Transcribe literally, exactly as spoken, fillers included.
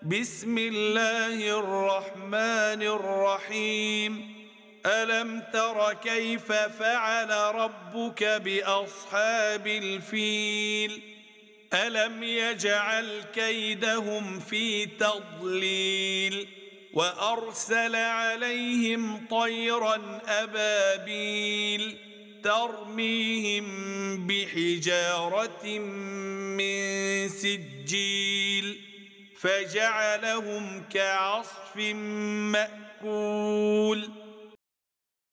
بسم الله الرحمن الرحيم ألم تر كيف فعل ربك بأصحاب الفيل ألم يجعل كيدهم في تضليل وأرسل عليهم طيرا أبابيل ترميهم بحجارة من سجيل فجعلهم كعصف مأكول